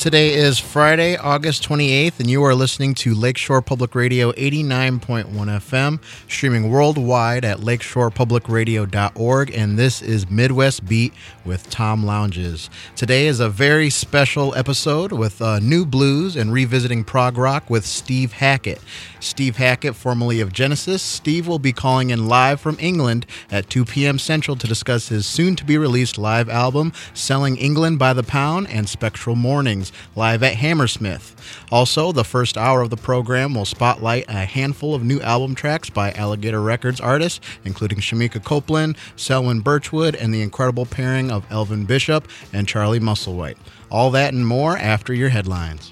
Today is Friday, August 28th, and you are listening to Lakeshore Public Radio 89.1 FM, streaming worldwide at lakeshorepublicradio.org, and this is Midwest Beat with Tom Lounges. Today is a very special episode with new blues and revisiting prog rock with Steve Hackett. Steve Hackett, formerly of Genesis. Steve will be calling in live from England at 2 p.m. Central to discuss his soon-to-be-released live album, Selling England by the Pound and Spectral Mornings, live at Hammersmith. Also, the first hour of the program will spotlight a handful of new album tracks by Alligator Records artists, including Shamika Copeland, Selwyn Birchwood, and the incredible pairing of Elvin Bishop and Charlie Musselwhite. All that and more after your headlines.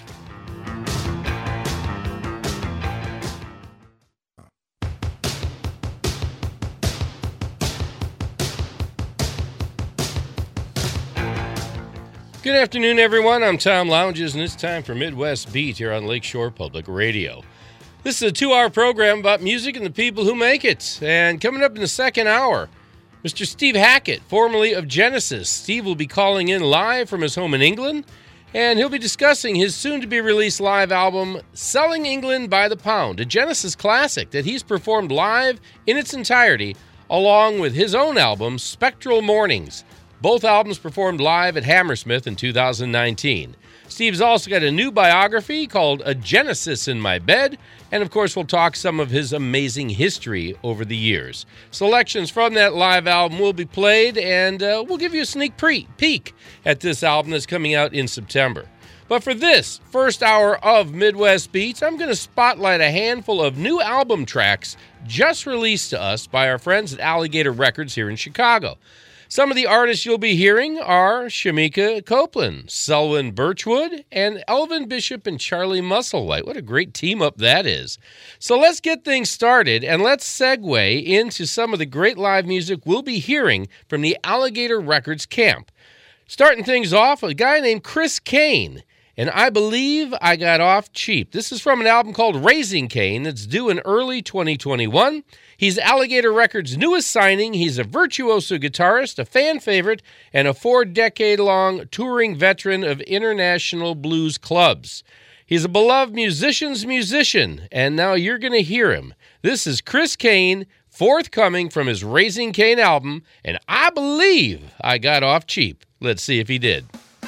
Good afternoon, everyone. I'm Tom Lounges, and it's time for Midwest Beat here on Lakeshore Public Radio. This is a 2-hour program about music and the people who make it. And coming up in the second hour, Mr. Steve Hackett, formerly of Genesis. Steve will be calling in live from his home in England, and he'll be discussing his soon-to-be-released live album, Selling England by the Pound, a Genesis classic that he's performed live in its entirety, along with his own album, Spectral Mornings. Both albums performed live at Hammersmith in 2019. Steve's also got a new biography called A Genesis in My Bed, and of course we'll talk some of his amazing history over the years. Selections from that live album will be played, and we'll give you a sneak peek at this album that's coming out in September. But for this first hour of Midwest Beats, I'm going to spotlight a handful of new album tracks just released to us by our friends at Alligator Records here in Chicago. Some of the artists you'll be hearing are Shamika Copeland, Selwyn Birchwood, and Elvin Bishop and Charlie Musselwhite. What a great team-up that is. So let's get things started, and let's segue into some of the great live music we'll be hearing from the Alligator Records camp. Starting things off, a guy named Chris Kane, and I Believe I Got Off Cheap. This is from an album called Raising Cain that's due in early 2021. He's Alligator Records' newest signing. He's a virtuoso guitarist, a fan favorite, and a 4-decade-long touring veteran of international blues clubs. He's a beloved musician's musician, and now you're going to hear him. This is Chris Kane, forthcoming from his Raising Cain album, and I Believe I Got Off Cheap. Let's see if he did.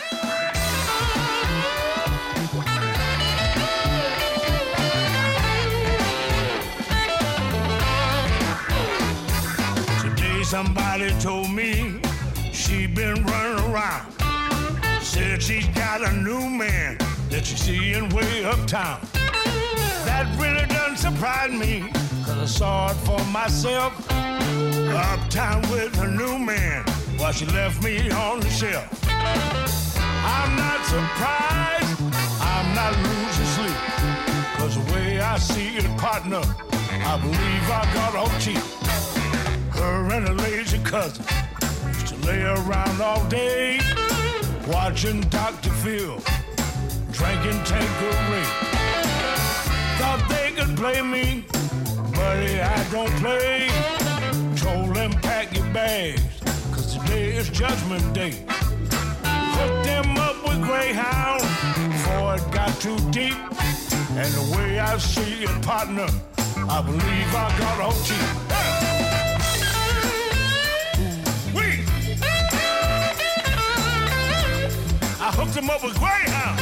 Somebody told me she been running around. Said she's got a new man that she's seeing way uptown. That really doesn't surprise me, cause I saw it for myself. Uptown with her new man while she left me on the shelf. I'm not surprised, I'm not losing sleep, cause the way I see it, partner, I believe I got off cheap. Her and her lazy cousin used to lay around all day, watching Dr. Phil, drinking Tanqueray. Thought they could play me, buddy, I don't play. Told them pack your bags, cause today is Judgment Day. Hooked them up with Greyhound before it got too deep. And the way I see it, partner, I believe I got off cheap. I hooked him up with Greyhound.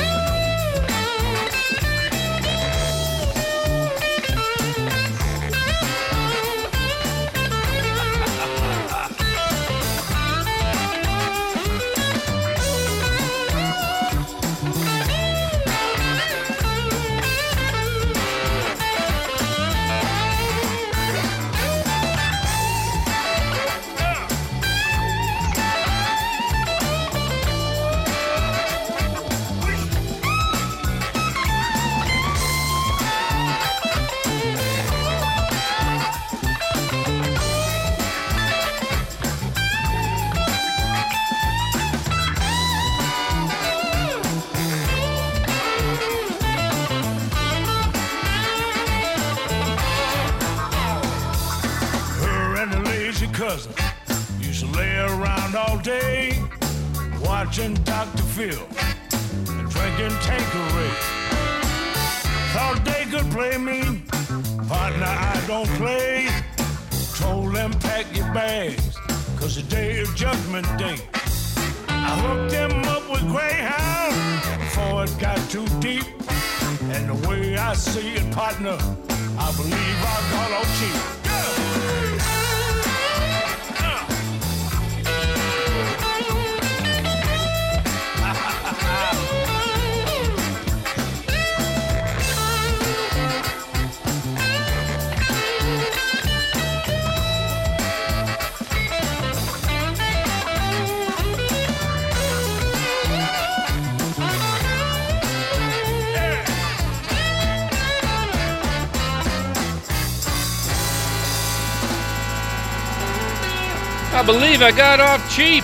Cousin used to lay around all day watching Dr. Phil and drinking Tanqueray. Thought they could play me, partner, I don't play. Told them pack your bags, 'cause the day of Judgment Day. I hooked them up with Greyhound before it got too deep. And the way I see it, partner, I believe I got off cheap. I believe I got off cheap.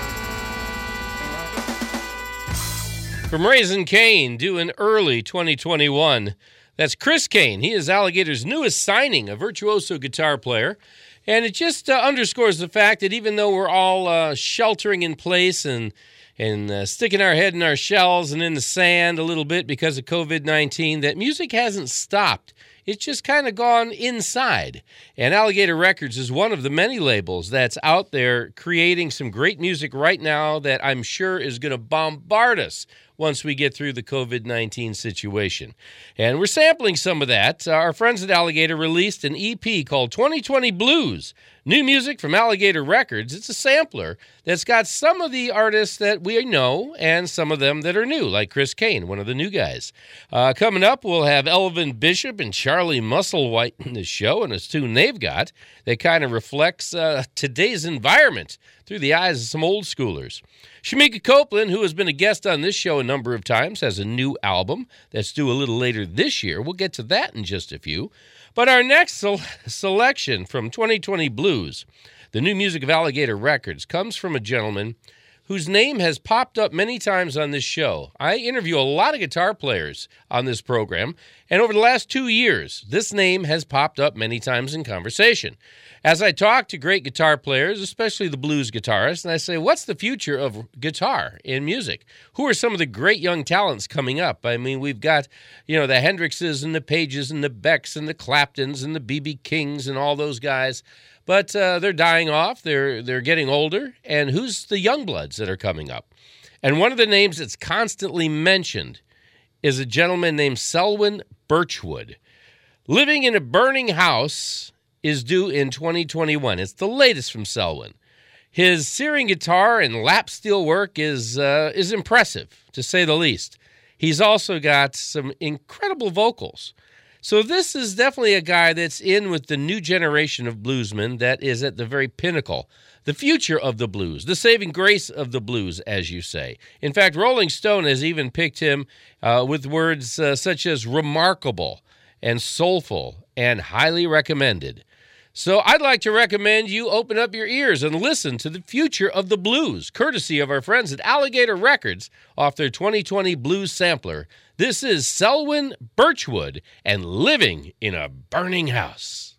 From Raising Cane, doing early 2021. That's Chris Kane. He is Alligator's newest signing, a virtuoso guitar player. And it just underscores the fact that even though we're all sheltering in place and sticking our head in our shells and in the sand a little bit because of COVID-19, that music hasn't stopped. It's just kind of gone inside. And Alligator Records is one of the many labels that's out there creating some great music right now that I'm sure is going to bombard us once we get through the COVID-19 situation. And we're sampling some of that. Our friends at Alligator released an EP called 2020 Blues. New music from Alligator Records. It's a sampler that's got some of the artists that we know and some of them that are new, like Chris Kane, one of the new guys. Coming up, we'll have Elvin Bishop and Charlie Musselwhite in the show, and a tune they've got that kind of reflects today's environment through the eyes of some old schoolers. Shamika Copeland, who has been a guest on this show a number of times, has a new album that's due a little later this year. We'll get to that in just a few. But our next selection from 2020 Blues, the new music of Alligator Records, comes from a gentleman whose name has popped up many times on this show. I interview a lot of guitar players on this program, and over the last 2 years, this name has popped up many times in conversation. As I talk to great guitar players, especially the blues guitarists, and I say, what's the future of guitar in music? Who are some of the great young talents coming up? I mean, we've got, the Hendrixes and the Pages and the Becks and the Claptons and the B.B. Kings and all those guys. But they're dying off. They're getting older. And who's the young bloods that are coming up? And one of the names that's constantly mentioned is a gentleman named Selwyn Birchwood. Living in a Burning House is due in 2021. It's the latest from Selwyn. His searing guitar and lap steel work is impressive, to say the least. He's also got some incredible vocals. So this is definitely a guy that's in with the new generation of bluesmen that is at the very pinnacle, the future of the blues, the saving grace of the blues, as you say. In fact, Rolling Stone has even picked him with words such as remarkable and soulful and highly recommended. So I'd like to recommend you open up your ears and listen to the future of the blues, courtesy of our friends at Alligator Records off their 2020 Blues Sampler. This is Selwyn Birchwood and Living in a Burning House.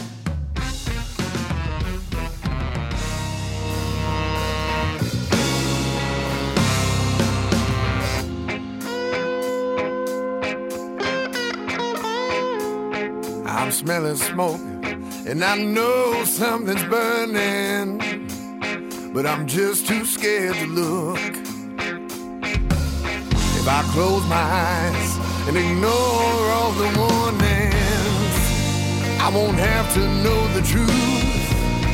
I'm smelling smoke, and I know something's burning, but I'm just too scared to look. If I close my eyes and ignore all the warnings, I won't have to know the truth.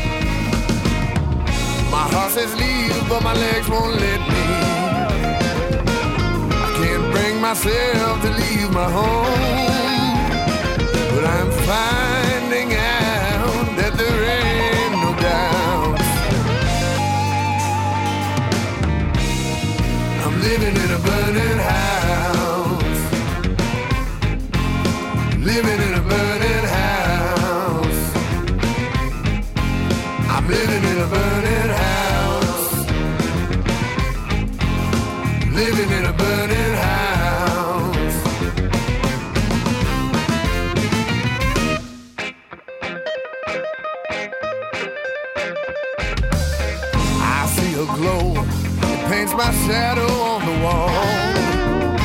My heart says leave, but my legs won't let me. I can't bring myself to leave my home, but I'm finding out that there ain't no doubt. I'm living in a burning house. Living in a burning house. I'm living in a burning house. Living in a burning house. I see a glow, it paints my shadow on the wall.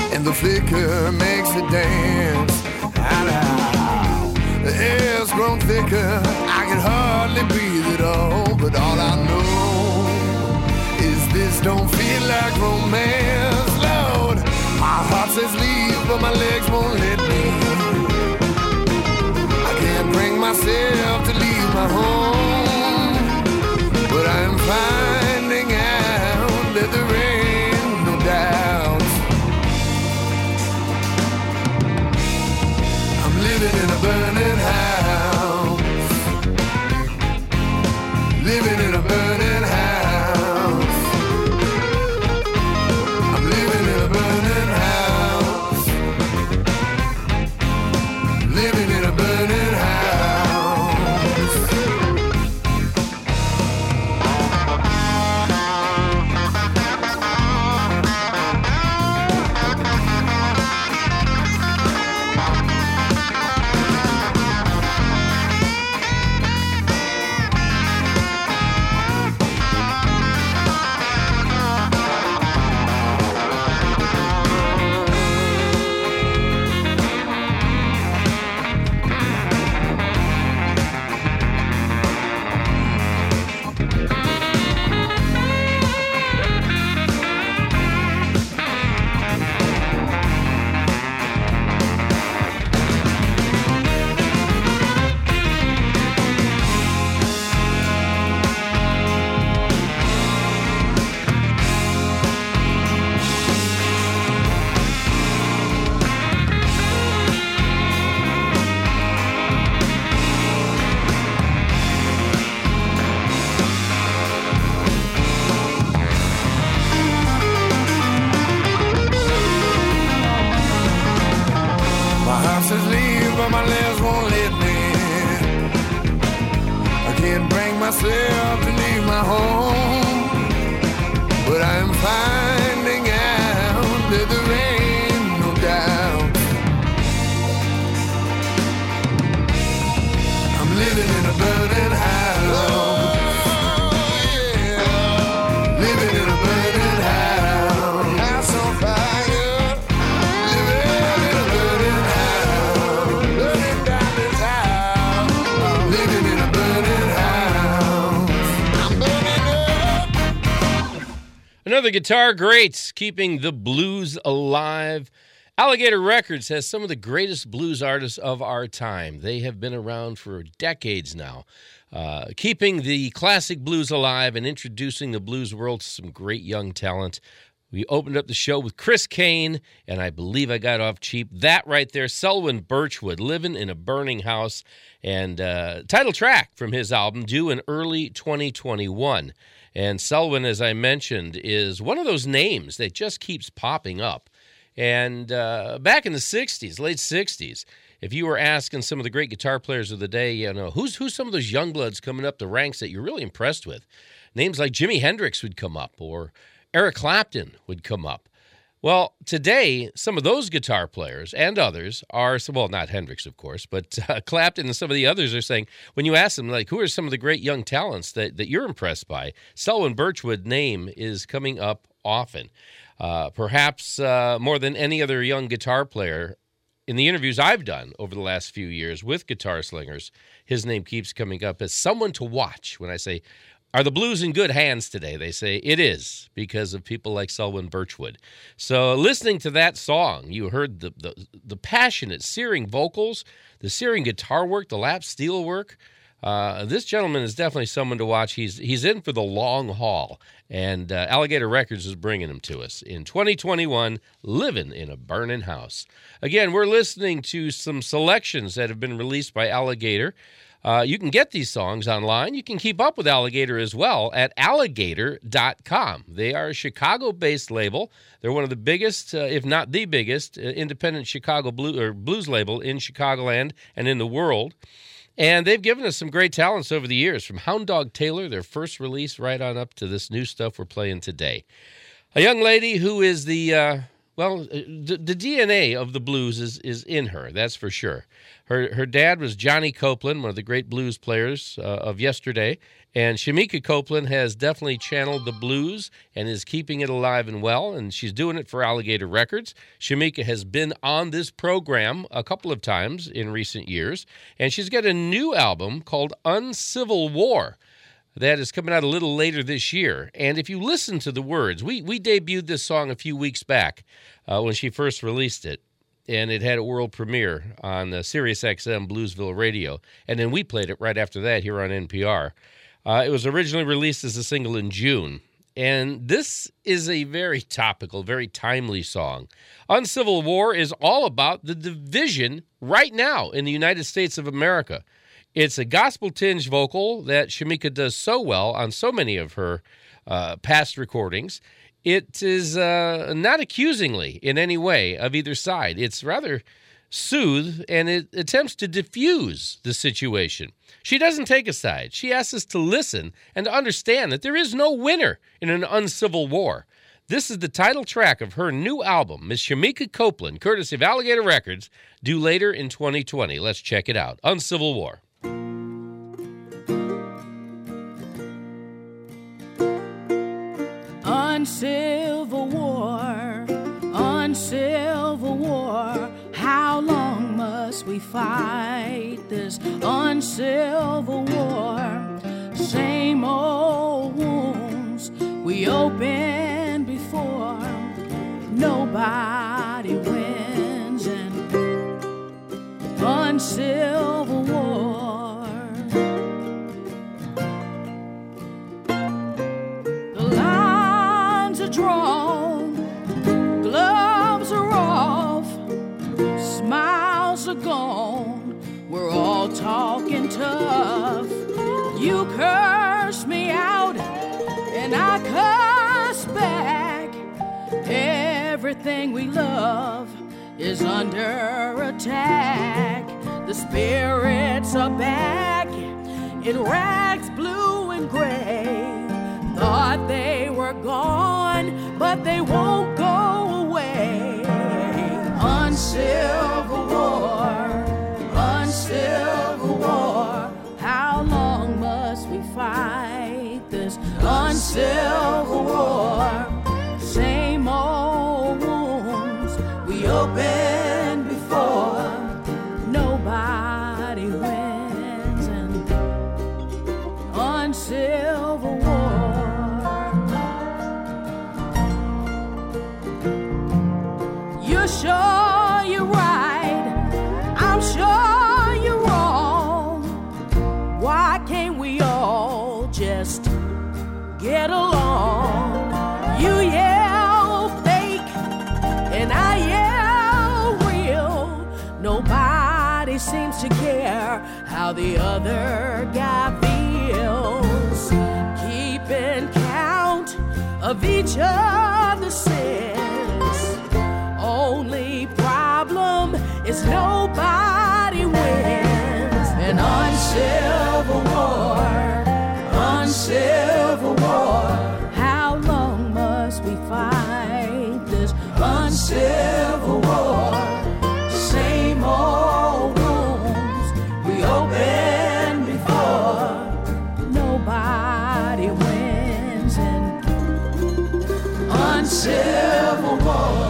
and the flicker makes it dance. The air's grown thicker, I can hardly breathe at all. But all I know is this don't feel like romance, Lord. My heart says leave, but my legs won't let me. I can't bring myself to leave my home, but I'm finding out that there ain't no doubt. I'm living in a burning house, living in a burning house. I'm living in a burning house, living in a burning house. My legs won't let me. I can't bring myself to leave my home, but I'm finding out that there ain't no doubt. I'm living in a burning house. Oh, yeah. Living in a burning house. House on fire. Living in a burning house. Burning down this house. Living in a burning house. I'm burning up. Another guitar greats, keeping the blues alive. Alligator Records has some of the greatest blues artists of our time. They have been around for decades now, keeping the classic blues alive and introducing the blues world to some great young talent. We opened up the show with Chris Kane, and I believe I got off cheap. That right there, Selwyn Birchwood, Living in a Burning House, and title track from his album due in early 2021. And Selwyn, as I mentioned, is one of those names that just keeps popping up. And back in the 60s, late 60s, if you were asking some of the great guitar players of the day, you know, who's some of those young bloods coming up the ranks that you're really impressed with? Names like Jimi Hendrix would come up, or Eric Clapton would come up. Well, today, some of those guitar players and others are, well, not Hendrix, of course, but Clapton and some of the others are saying, when you ask them, like, who are some of the great young talents that you're impressed by, Selwyn Birchwood's name is coming up often. Perhaps more than any other young guitar player, in the interviews I've done over the last few years with guitar slingers, his name keeps coming up as someone to watch. When I say, are the blues in good hands today? They say it is, because of people like Selwyn Birchwood. So listening to that song, you heard the passionate, searing vocals, the searing guitar work, the lap steel work. This gentleman is definitely someone to watch. He's in for the long haul, and Alligator Records is bringing him to us in 2021, Living in a Burning House. Again, we're listening to some selections that have been released by Alligator. You can get these songs online. You can keep up with Alligator as well at alligator.com. They are a Chicago-based label. They're one of the biggest, if not the biggest, independent Chicago blues label in Chicagoland and in the world. And they've given us some great talents over the years, from Hound Dog Taylor, their first release, right on up to this new stuff we're playing today. A young lady who is the well, the DNA of the blues is in her, that's for sure. Her dad was Johnny Copeland, one of the great blues players of yesterday, and Shemekia Copeland has definitely channeled the blues and is keeping it alive and well, and she's doing it for Alligator Records. Shemekia has been on this program a couple of times in recent years, and she's got a new album called Uncivil War that is coming out a little later this year. And if you listen to the words, we debuted this song a few weeks back when she first released it, and it had a world premiere on Sirius XM Bluesville Radio, and then we played it right after that here on NPR. It was originally released as a single in June, and this is a very topical, very timely song. Uncivil War is all about the division right now in the United States of America. It's a gospel-tinged vocal that Shemekia does so well on so many of her past recordings. It is not accusingly in any way of either side. It's rather soothed, and it attempts to diffuse the situation. She doesn't take a side. She asks us to listen and to understand that there is no winner in an uncivil war. This is the title track of her new album, Miss Shemekia Copeland, courtesy of Alligator Records, due later in 2020. Let's check it out. Uncivil War. Uncivil war, uncivil war, how long must we fight this uncivil war? Same old wounds we opened before, nobody wins in uncivil war. Drawn, gloves are off, smiles are gone, we're all talking tough. You curse me out and I curse back. Everything we love is under attack. The spirits are back in rags blue and gray. Thought they were gone, but they won't go away. Uncivil war, uncivil war. How long must we fight this uncivil war? Same old wounds we opened before. Nobody wins in uncivil war. You're sure you're right, I'm sure you're wrong. Why can't we all just get along? You yell fake and I yell real. Nobody seems to care how the other guy feels. Keeping count of each other's sins. Only problem is nobody wins. An uncivil war, uncivil war. How long must we fight this uncivil war? Same old wounds we opened before. Nobody wins in uncivil war.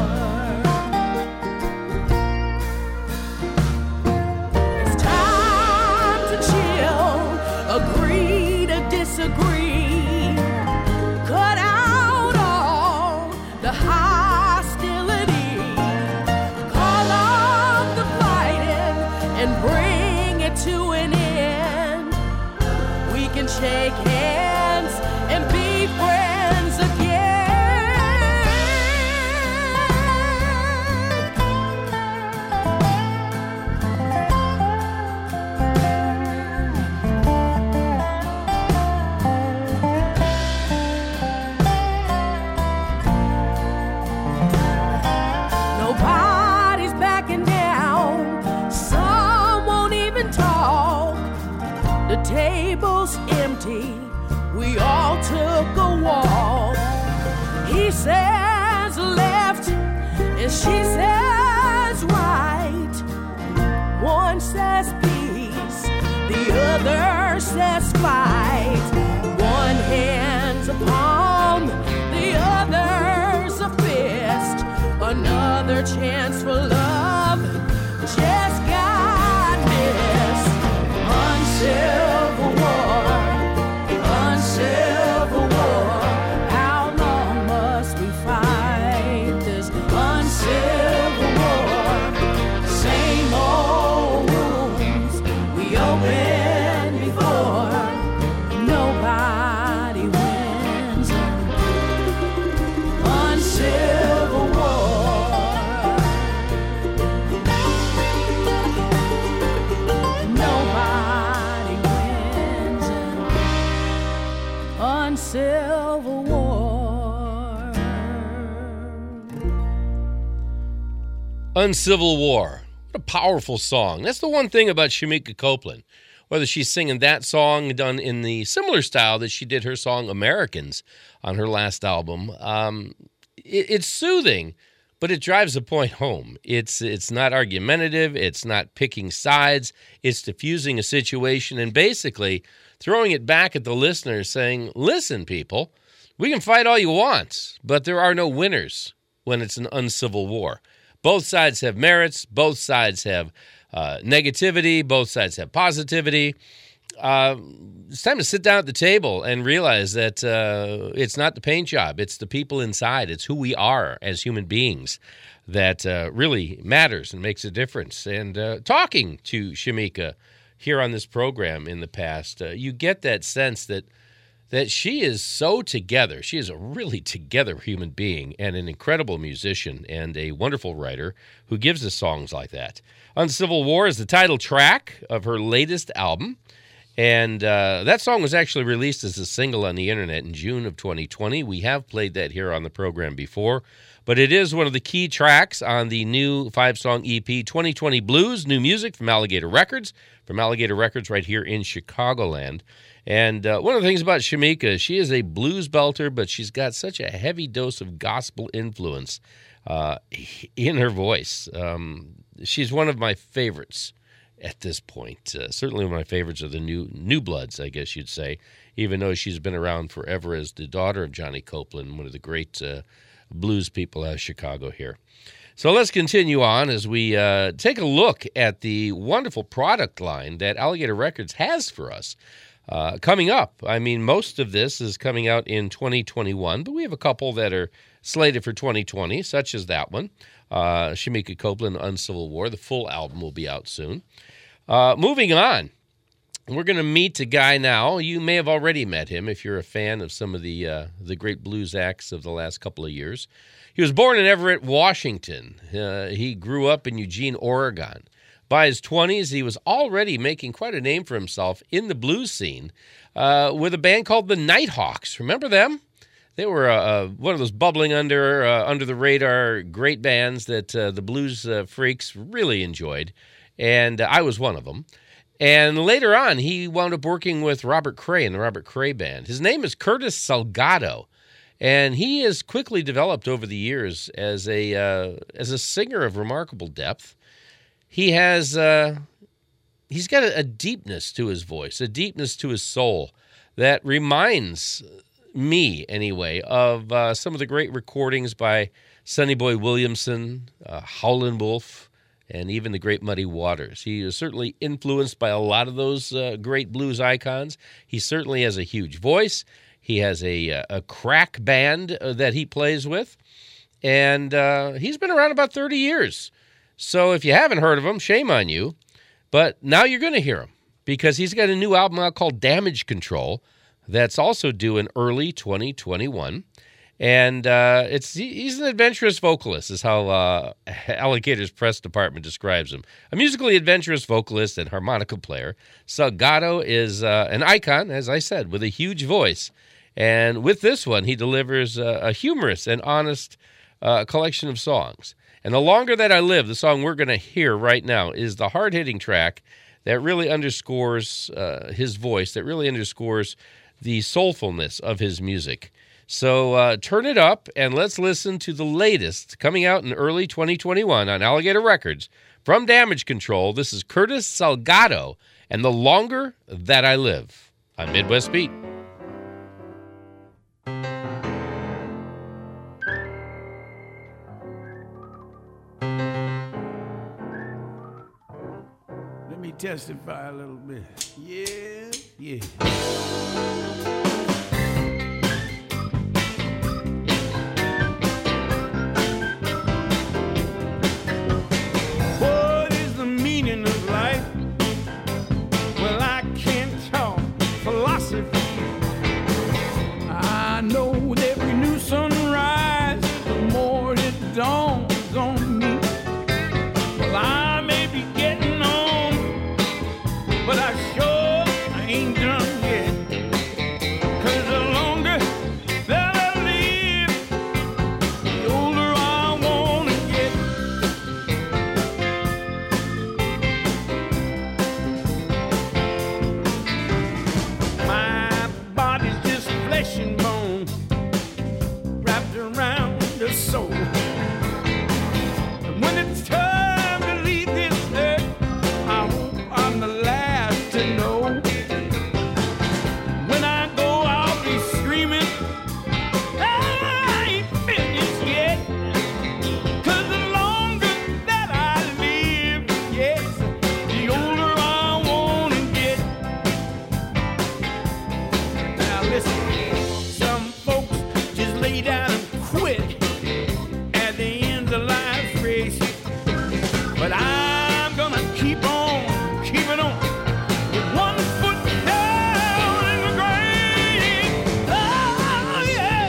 Disagree, cut out all the hostility, call off the fighting and bring it to an end. We can shake hands and be friends again. Table's empty, we all took a walk. He says left, Yes, she says right, one says peace, the other says fight. One hand's a palm, the other's a fist. Another chance for love just got missed. Uncivil war, uncivil war. How long must we fight this uncivil war? Same old wounds we opened before. Nobody wins an uncivil war. Nobody wins an uncivil war. Uncivil War. What a powerful song. That's the one thing about Shemekia Copeland. Whether she's singing that song done in the similar style that she did her song Americans on her last album, it's soothing, but it drives the point home. It's not argumentative. It's not picking sides. It's diffusing a situation and basically throwing it back at the listener saying, listen, people, we can fight all you want, but there are no winners when it's an uncivil war. Both sides have merits. Both sides have negativity. Both sides have positivity. It's time to sit down at the table and realize that it's not the paint job. It's the people inside. It's who we are as human beings that really matters and makes a difference. And talking to Shemekia here on this program in the past, you get that sense that she is so together. She is a really together human being and an incredible musician and a wonderful writer who gives us songs like that. Uncivil War is the title track of her latest album. And that song was actually released as a single on the internet in June of 2020. We have played that here on the program before, but it is one of the key tracks on the new 5-song EP, 2020 Blues, new music from Alligator Records right here in Chicagoland. And one of the things about Shemekia, she is a blues belter, but she's got such a heavy dose of gospel influence in her voice. She's one of my favorites at this point. Certainly one of my favorites are the new bloods, I guess you'd say, even though she's been around forever as the daughter of Johnny Copeland, one of the great blues people out of Chicago here. So let's continue on as we take a look at the wonderful product line that Alligator Records has for us coming up. I mean, most of this is coming out in 2021, but we have a couple that are slated for 2020, such as that one, Shemekia Copeland, Uncivil War. The full album will be out soon. Moving on, we're going to meet a guy now. You may have already met him if you're a fan of some of the great blues acts of the last couple of years. He was born in Everett, Washington. He grew up in Eugene, Oregon. By his 20s, he was already making quite a name for himself in the blues scene with a band called the Nighthawks. Remember them? They were one of those bubbling under the radar great bands that the blues freaks really enjoyed, and I was one of them. And later on, he wound up working with Robert Cray in the Robert Cray Band. His name is Curtis Salgado, and he has quickly developed over the years as a singer of remarkable depth. He has he's got a deepness to his voice, a deepness to his soul that reminds me, anyway, of some of the great recordings by Sonny Boy Williamson, Howlin' Wolf, and even the great Muddy Waters. He is certainly influenced by a lot of those great blues icons. He certainly has a huge voice. He has a crack band that he plays with, and he's been around about 30 years. So if you haven't heard of him, shame on you. But now you're going to hear him because he's got a new album out called Damage Control that's also due in early 2021. And he's an adventurous vocalist, is how Alligator's press department describes him. A musically adventurous vocalist and harmonica player. Salgado is an icon, as I said, with a huge voice. And with this one, he delivers a humorous and honest collection of songs. And The Longer That I Live, the song we're going to hear right now, is the hard-hitting track that really underscores his voice, that really underscores the soulfulness of his music. So turn it up and let's listen to the latest coming out in early 2021 on Alligator Records from Damage Control. This is Curtis Salgado and The Longer That I Live on Midwest Beat. Let me testify a little bit. Yeah. What is the meaning of life? Well, I can't talk philosophy. I know with every new sunrise, the more it dawns on me. Well, I may be getting on, but I ain't done yet. 'Cause the longer that I live, the older I wanna get. My body's just flesh and bone wrapped around the soul. And when it's time to leave this earth, I hope I'm the last to know. When I go, I'll be screaming, I ain't finished yet. 'Cause the longer that I live, yes, the older I wanna get. Now listen, some folks just lay down and quit at the end of life's race. But I'm gonna keep on, keeping on, with one foot down in the grave. Oh, yeah.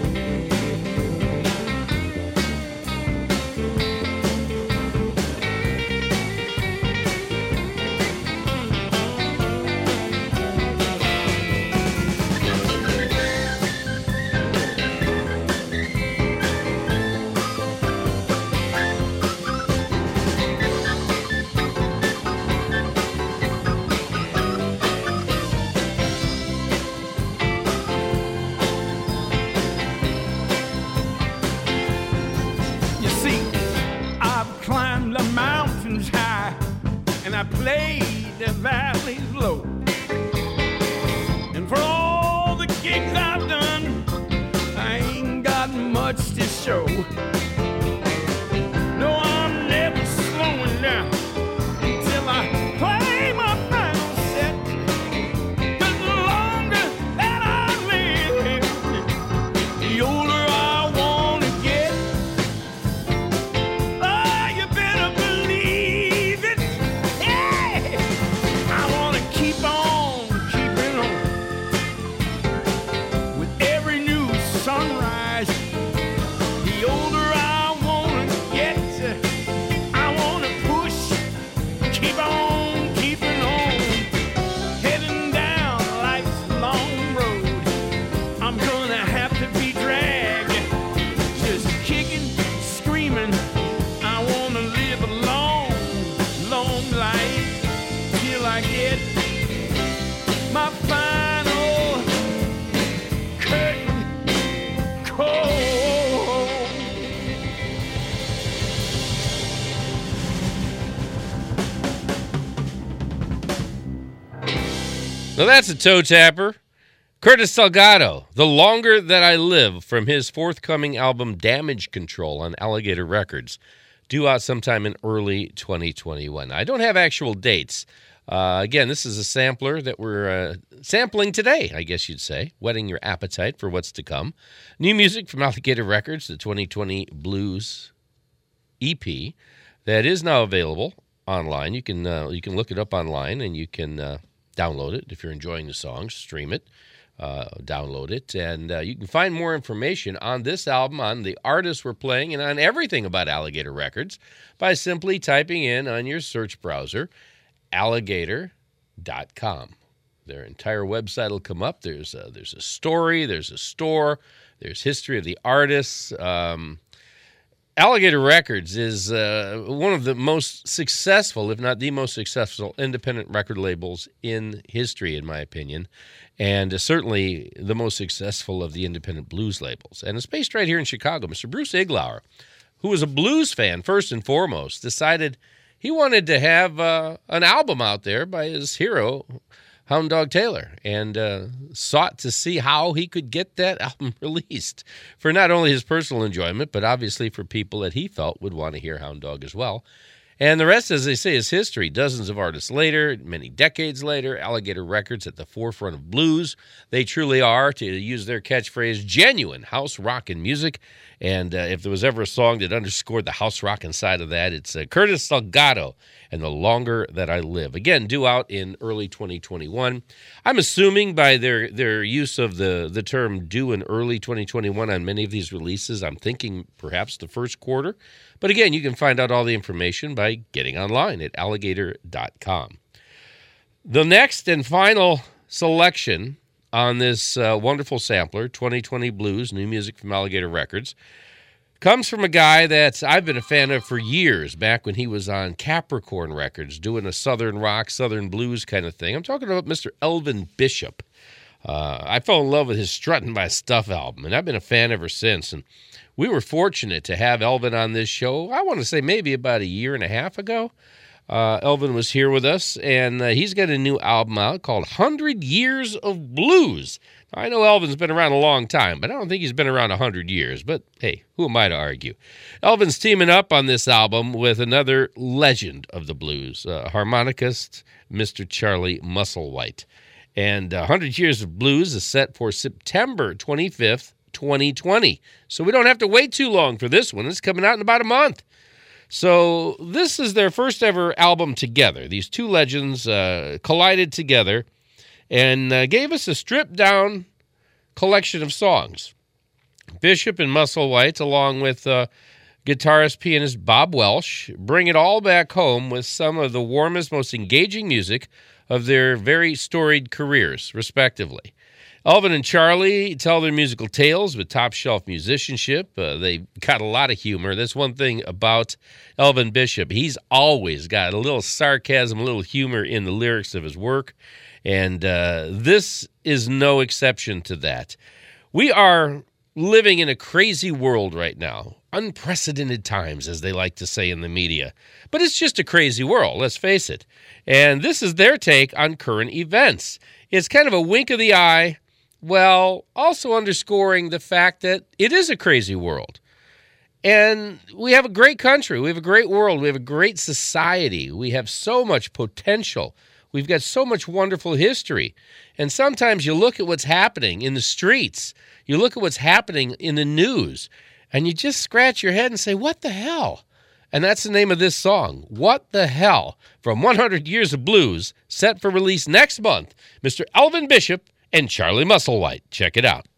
You see, I've climbed the mountains high, and I played the valleys low. And for all the gigs I've done, I ain't got much to show. No, I'm never slowing down until I play my final set. 'Cause the longer that I live, the older I wanna get. Oh, you better believe it. Yeah. I wanna keep on keeping on with every new sunrise. The older I wanna get, I wanna push, keep on keeping on, heading down life's long road. I'm gonna have to be dragged, just kicking, screaming. I wanna live a long, long life till I get my final curtain call. Now that's a toe tapper. Curtis Salgado, The Longer That I Live, from his forthcoming album Damage Control on Alligator Records, due out sometime in early 2021. I don't have actual dates. Again, this is a sampler that we're sampling today, I guess you'd say, whetting your appetite for what's to come. New music from Alligator Records, the 2020 Blues EP, that is now available online. You can look it up online, and you can download it if you're enjoying the songs, stream it, download it, and you can find more information on this album, on the artists we're playing, and on everything about Alligator Records by simply typing in on your search browser alligator.com. Their entire website will come up. There's a story, there's a store, there's history of the artists. Alligator Records is one of the most successful, if not the most successful, independent record labels in history, in my opinion, and certainly the most successful of the independent blues labels. And it's based right here in Chicago. Mr. Bruce Iglauer, who was a blues fan first and foremost, decided he wanted to have an album out there by his hero, Hound Dog Taylor, and sought to see how he could get that album released for not only his personal enjoyment, but obviously for people that he felt would want to hear Hound Dog as well. And the rest, as they say, is history. Dozens of artists later, many decades later, Alligator Records at the forefront of blues. They truly are, to use their catchphrase, genuine house rockin' music. And if there was ever a song that underscored the house rockin' side of that, it's Curtis Salgado and The Longer That I Live. Again, due out in early 2021. I'm assuming by their use of the term due in early 2021 on many of these releases, I'm thinking perhaps the first quarter. But again, you can find out all the information by getting online at alligator.com. The next and final selection on this wonderful sampler, 2020 Blues, new music from Alligator Records, comes from a guy that I've been a fan of for years, back when he was on Capricorn Records, doing a Southern rock, Southern blues kind of thing. I'm talking about Mr. Elvin Bishop. I fell in love with his Strutting My Stuff album, and I've been a fan ever since. And we were fortunate to have Elvin on this show, I want to say maybe about a year and a half ago. Elvin was here with us, and he's got a new album out called 100 Years of Blues. Now, I know Elvin's been around a long time, but I don't think he's been around 100 years. But hey, who am I to argue? Elvin's teaming up on this album with another legend of the blues, harmonicist Mr. Charlie Musselwhite. And 100 Years of Blues is set for September 25th, 2020. So we don't have to wait too long for this one. It's coming out in about a month. So this is their first ever album together. These two legends collided together and gave us a stripped-down collection of songs. Bishop and Musselwhite, along with guitarist, pianist Bob Welsh, bring it all back home with some of the warmest, most engaging music of their very storied careers, respectively. Elvin and Charlie tell their musical tales with top-shelf musicianship. They've got a lot of humor. That's one thing about Elvin Bishop. He's always got a little sarcasm, a little humor in the lyrics of his work, and this is no exception to that. We are living in a crazy world right now. Unprecedented times, as they like to say in the media. But it's just a crazy world, let's face it. And this is their take on current events. It's kind of a wink of the eye, well, also underscoring the fact that it is a crazy world. And we have a great country. We have a great world. We have a great society. We have so much potential. We've got so much wonderful history. And sometimes you look at what's happening in the streets. You look at what's happening in the news. And you just scratch your head and say, what the hell? And that's the name of this song, What the Hell, from 100 Years of Blues, set for release next month. Mr. Elvin Bishop and Charlie Musselwhite. Check it out.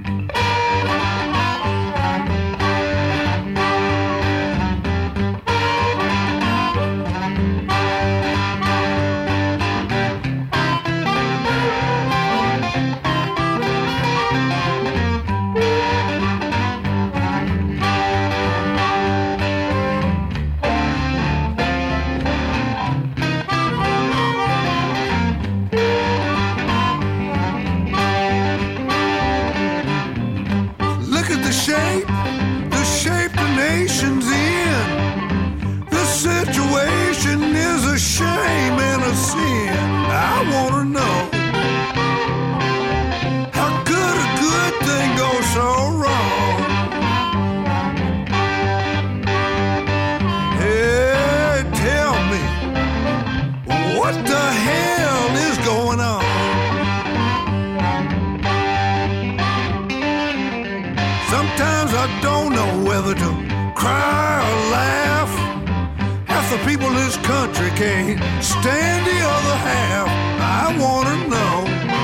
Shame and a sin. I want to know how could a good thing go so wrong? Hey, tell me, what the hell is going on? Sometimes I don't know whether to cry or laugh. The people in this country can't stand the other half. I want to know,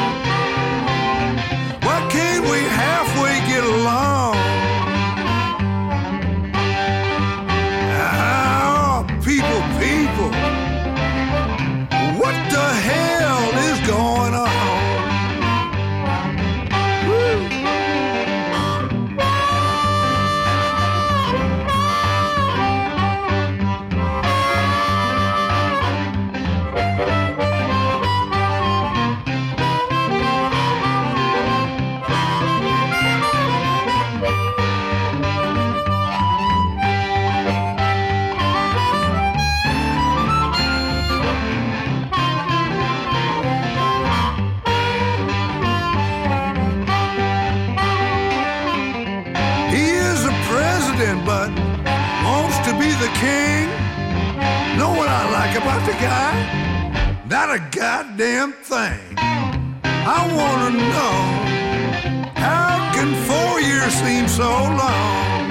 why can't we halfway get along? Ah, people, what the hell is going on? Woo. king. Know what I like about the guy? Not a goddamn thing. I wanna know, how can 4 years seem so long?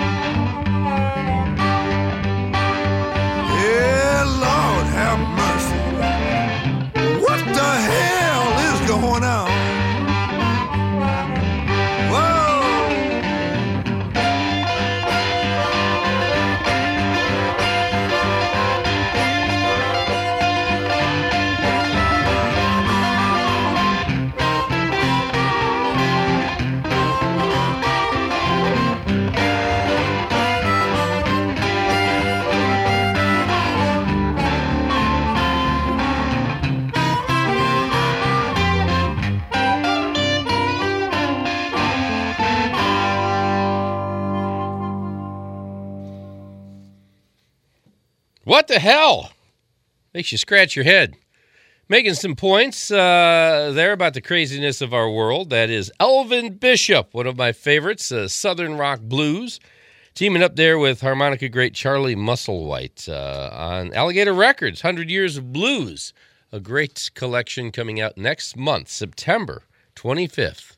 Yeah, Lord have mercy. What the hell is going on? What the hell? Makes you scratch your head. Making some points there about the craziness of our world. That is Elvin Bishop, one of my favorites, Southern Rock Blues, teaming up there with harmonica great Charlie Musselwhite on Alligator Records, 100 Years of Blues, a great collection coming out next month, September 25th,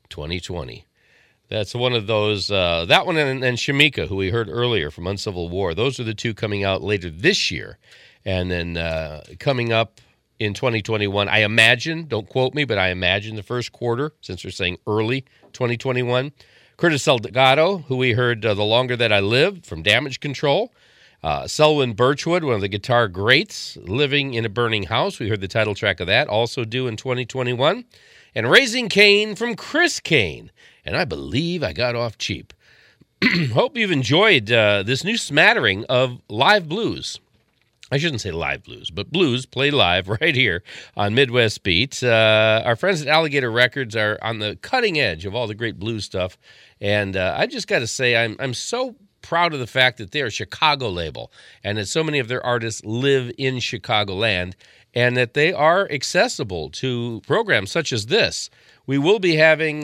2020. That's one of those, that one and Shamika, who we heard earlier from Uncivil War. Those are the two coming out later this year. And then coming up in 2021, I imagine, don't quote me, but I imagine the first quarter, since we're saying early 2021. Curtis Delgado, who we heard The Longer That I Lived from Damage Control. Selwyn Birchwood, one of the guitar greats, Living in a Burning House. We heard the title track of that, also due in 2021. And Raising Cain from Chris Cain. And I believe I got off cheap. Hope you've enjoyed this new smattering of live blues. I shouldn't say live blues, but blues played live right here on Midwest Beat. Our friends at Alligator Records are on the cutting edge of all the great blues stuff. And I just got to say, I'm so proud of the fact that they're a Chicago label and that so many of their artists live in Chicagoland and that they are accessible to programs such as this. We will be having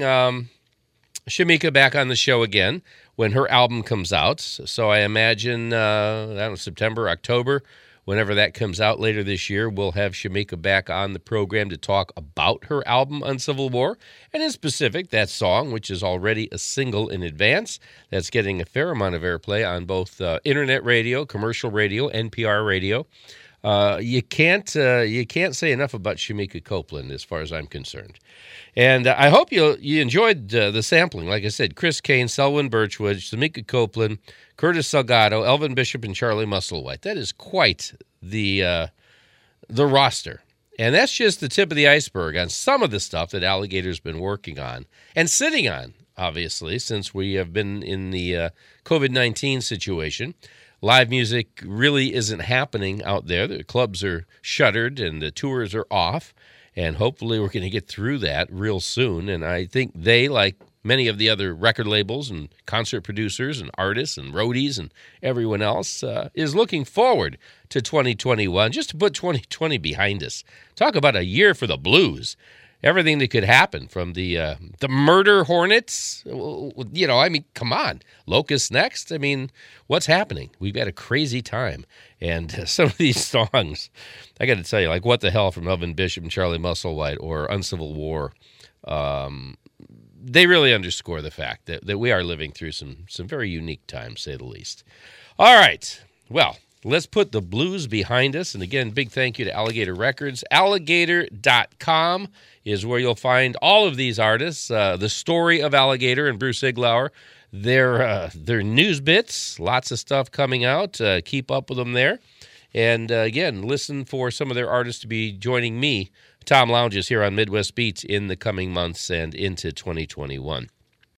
Shamika back on the show again when her album comes out. So I imagine, I don't know, September, October, whenever that comes out later this year, we'll have Shamika back on the program to talk about her album Uncivil War, and in specific, that song, which is already a single in advance, that's getting a fair amount of airplay on both internet radio, commercial radio, NPR radio. You can't say enough about Shamika Copeland as far as I'm concerned. And I hope you enjoyed the sampling. Like I said, Chris Cain, Selwyn Birchwood, Shamika Copeland, Curtis Delgado, Elvin Bishop, and Charlie Musselwhite. That is quite the roster. And that's just the tip of the iceberg on some of the stuff that Alligator's been working on and sitting on, obviously, since we have been in the COVID-19 situation. Live music really isn't happening out there. The clubs are shuttered and the tours are off. And hopefully we're going to get through that real soon. And I think they, like many of the other record labels and concert producers and artists and roadies and everyone else, is looking forward to 2021, just to put 2020 behind us. Talk about a year for the blues. Everything that could happen, from the murder hornets, I mean, come on. Locust next? I mean, what's happening? We've had a crazy time. And some of these songs, I got to tell you, like What the Hell from Elvin Bishop and Charlie Musselwhite or Uncivil War, they really underscore the fact that we are living through some very unique times, to say the least. All right. Well, let's put the blues behind us. And again, big thank you to Alligator Records. Alligator.com is where you'll find all of these artists, the story of Alligator and Bruce Iglauer, their news bits, lots of stuff coming out. Keep up with them there. And again, listen for some of their artists to be joining me, Tom Lounges, here on Midwest Beats in the coming months and into 2021.